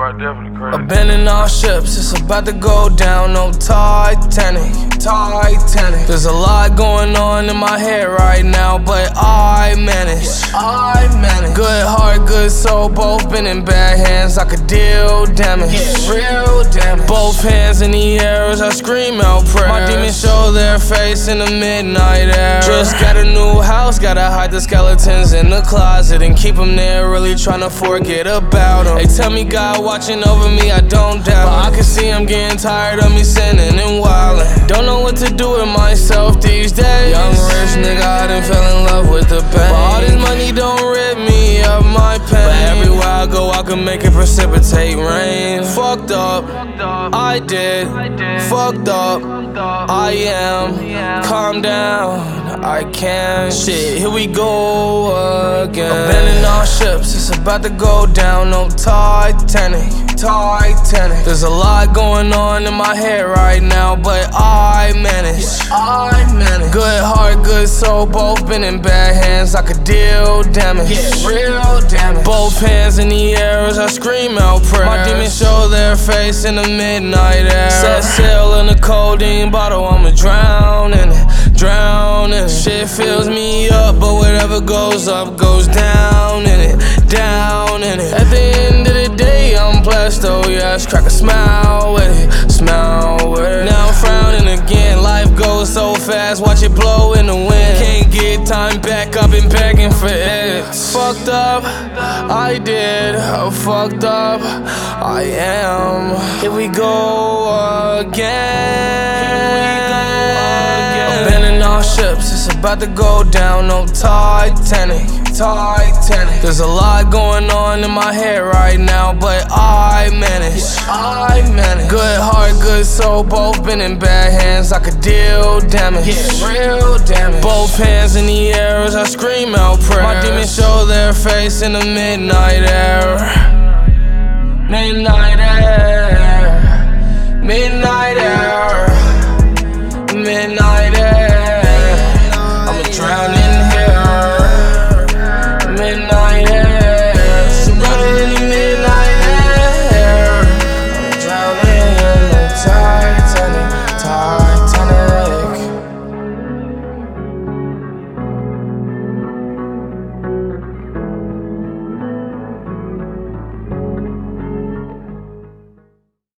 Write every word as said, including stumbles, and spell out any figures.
right there for the crazy. Abandoning all ships, it's about to go down, no Titanic, Titanic. There's a lot going on in my head right now, but I manage, I manage. Good heart, good soul, both been in bad hands, I could deal damage, real damage. Both hands in the air as I scream out prayers. My demons show their face in the midnight air. Just got a new house, gotta hide the skeletons in the closet and keep them there, really tryna forget about them. They tell me God watching over me, I don't doubt, but I can see I'm getting tired of me sinning and wildin'. Don't know what to do with myself these days. Young rich nigga, I done fell in love with the pain, but all this money don't rid me of my pain. But everywhere I go, I can make it precipitate rain. Fucked up, I did. Fucked up, I am. Calm down, I can. Shit, here we go again. Abandoning all ships, it's about to go down, no Titanic, Titanic. There's a lot going on in my head right now, but I manage, I manage. Good heart, good soul, both been in bad hands, I could deal damage, real damage. Both hands in the air as I scream out prayers. My demons show their face in the midnight air. Set sail in a codeine bottle, I'ma drown in it, drown in it. Shit fills me up, but whatever goes up goes down in it, down in it. At the end of the day, I'm blessed, oh yes. Crack a smile with it, smile with it. Now I'm frowning again, life goes so fast, watch it blow in the wind. Can't get time back, I've been begging for it. Fucked up, I did. Fucked up, I am. Here we go again. Abandoning all ships, it's about to go down, no Titanic, Titanic. There's a lot going on in my head right now, but I manage, I manage. Good heart, good soul, both been in bad hands, I could deal damage, real damage. Both hands in the air as I scream out prayers. My demons show their face in the midnight air, midnight air, midnight air.